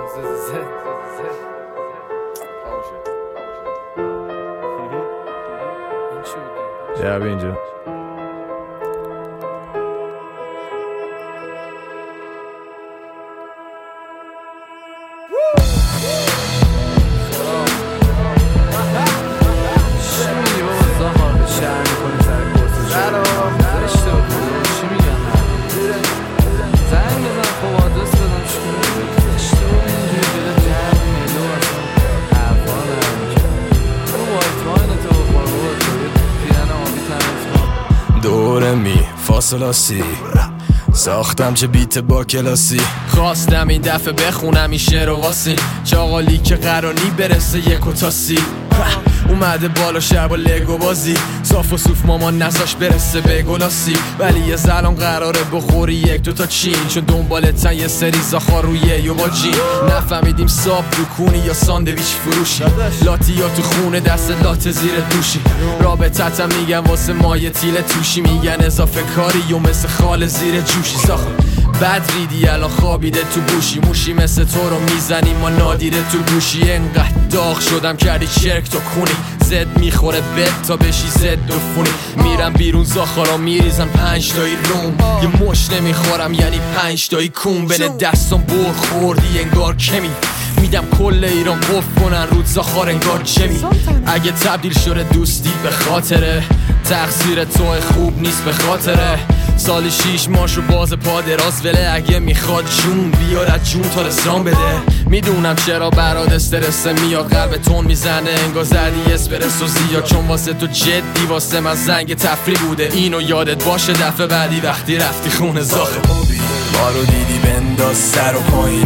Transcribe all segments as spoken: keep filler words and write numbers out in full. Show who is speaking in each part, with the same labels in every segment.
Speaker 1: بیا اینجا.
Speaker 2: دوره می فاصلاسی ساختم چه بیت با کلاسی. خواستم این دفعه بخونم این شعر و واسین چاقالی که قرانی برسه یک و تاسی. اومده بالا شهر با لگو بازی صاف و صوف مامان نزاش برسه به گلاسی. ولی یه زلان قراره بخوری یک دو تا چین چون دنبالتن یه سری زاخار روی یه با جین. نفهمیدیم ساب دکونی یا ساندویچ فروشی لاتی یا تو خونه دست لات زیر دوشی. رابطتم میگن واسه مایه تیل توشی میگن اضافه کاری و مثل خال زیر جوشی. ساخت بد ریدی الان خوابیده تو بوشی موشی مثل تو رو میزنی ما نادیده تو گوشی. انقدر داغ شدم کردی چرک تو کونی زد میخوره بد تا بشی زد و فونی. میرم بیرون زاخارا میریزن پنج تایی روم یه مش نمیخورم یعنی پنج تایی کون بین دستم بر خوردی انگار کمی میدم کل ایران قف کنن رود زاخار انگار جمی. اگه تبدیل شده دوستی به خاطره تقصیر تو خوب نیست به خاطره سال شیش ماشو باز پا دراز وله اگه میخواد جون بیار از جون تا رسران بده. میدونم چرا برات استرس میاد قلب تون میزنه انگار زدی اسپرسو زیاد چون واسه تو جدی واسه من زنگ تفریح بوده. اینو یادت باشه دفعه بعدی وقتی رفتی خونه زاخه
Speaker 3: ما رو دیدی بنداز سر و پایین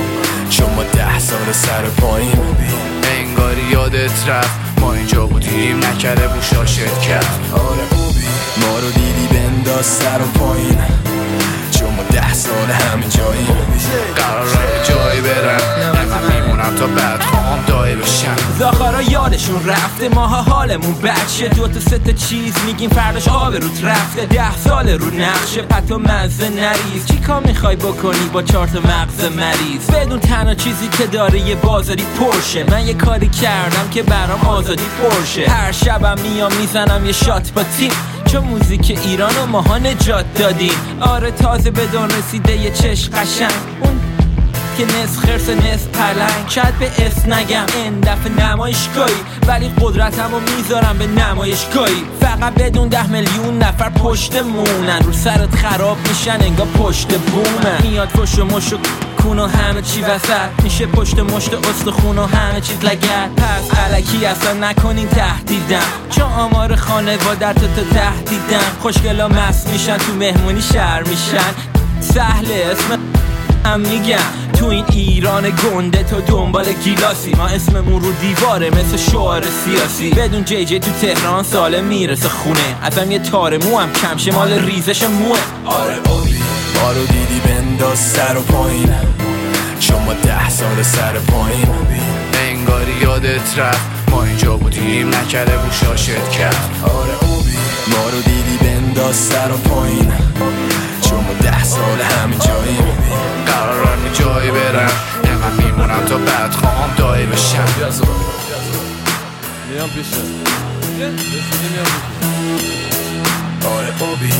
Speaker 3: چون ما ده سال سر و پایین
Speaker 4: انگاری یادت رفت ما اینجا بودیم نکره بوشا شرکت.
Speaker 3: آره خوبی ما رو دیدی بنداز سر و پایین چون ما ده سال همین جاییم
Speaker 4: قراره جایی برم من میمونم تا بعد خواهم دایی بشم.
Speaker 5: زاخارا یادشون رفته ماها حالمون بچه دو تا سه تا چیز میگیم فرداش آب روت رفته. ده سال رو نقشه پتو مزه نریز چی کار میخوای بکنی با چهار تا مغز مریض بدون تنها چیزی که داره یه بازاری پرشه. من یه کاری کردم که برام آزادی پرشه. هر شبم میام میزنم یه شات با تیم چون موزیک ایرانو ماها نجات دادیم. آره تازه بدون رسیده یه چش قشنگ اون که نصف خرس نصف پلنگ. شاید به اس نگم این دفعه نمایشگاهی ولی قدرتمو میذارم به نمایشگاهی. فقط بدون ده میلیون نفر پشتمونن رو سرت خراب میشن انگار پشت بومن. میاد فش و مش و کون و همه چی وسط میشه پشت مشت استخون و همه چیز لگد. پس الکی اصلا نکنین تهدیدم چون آمار خانواده تو تو تهدیدم. خوشگلا مست میشن تو مهمونی شهر میشن سهله اسم هم میگم تو این ایران گنده تو دنبال گیلاسی. ما اسممون رو دیواره مثل شعار سیاسی. بدون جی جی تو تهران ساله میرسه خونه ازم یه تار مو هم کم شه مال ریزش موه.
Speaker 3: آره بابی ما رو دیدی بنداز سر و پایین چون ما ده سال سر پایین
Speaker 4: انگاری یادت رفت ما اینجا بودیم نکره بوشا شرکت.
Speaker 3: آره بابی ما رو دیدی بنداز سر و پایین چون ما ده سال همین جاییم
Speaker 4: قرارم جایی برم اینقدر میمونم تا بعد خواهم دایی بشم.
Speaker 1: میام پیشه
Speaker 3: آره بابی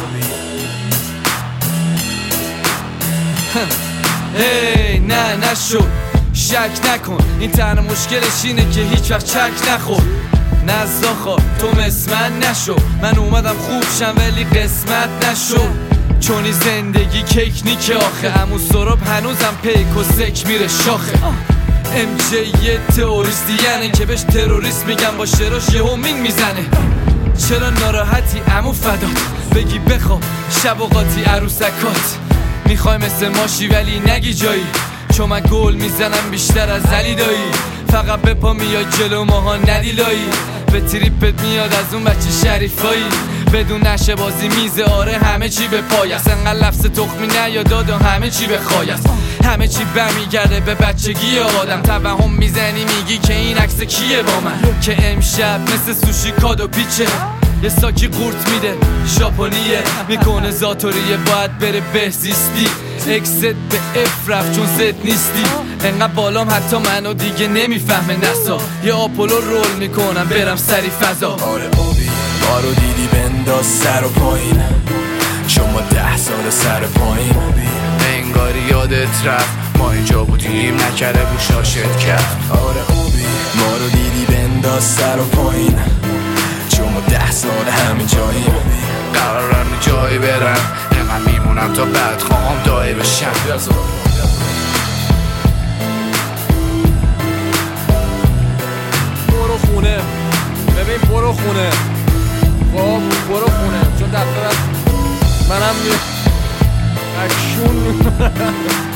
Speaker 6: هی نه نشو شک نکن این تنها مشکلش اینه که هیچ وقت چک نخور. نزاخا تو مثل من نشو من اومدم خوب شم ولی قسمت نشو چون این زندگی کیک نیکه آخه امو سراب هنوزم پیک و سک میره شاخه. ام جی یه تئوریستی یعنی که بهش تروریست میگم با شراش یه همین میزنه. چرا ناراحتی امو فدات بگی بخواب شب و قاطی عروسکات میخوای مثل ماشی ولی نگی جایی چون من گل میزنم بیشتر از علی دایی. فقط به پا میای جلو ماها ندی لایی به تریپت میاد از اون بچه شریفایی بدون نشه بازی میزه آره همه چی به پای است انقدر لفظ تخمی نیا دادا همه چی به خای است همه چی برمیگرده به بچگی آدم. توهم میزنی میگی که این عکس کیه با من که امشب مثل سوشی کادو پیچه یه ساکی قورت میده ژاپنیه میکنه زاتوریه باید بره بهزیستی اکست به اف رفت چون زد نیستی. انقدر بالام حتی منو دیگه نمیفهمه نسا. یه آپولو رول میکنم برم سری فضا.
Speaker 3: آره اوبی ما رو دیدی بنداز سر و پایین، شما ده سال سر پایین.
Speaker 4: انگاری یادت رفت ما اینجا بودیم نکره بود شاشت کرد.
Speaker 3: آره اوبی ما رو دیدی بنداز سر و پایین، شما ده سال همین جاییم.
Speaker 4: قرارم جایی برم اینقدر میمونم تا بعد خواهم دایی بشم.
Speaker 2: برو خونه ببین، برو خونه. خب برو خونه چون دفعه بعد منم اکشون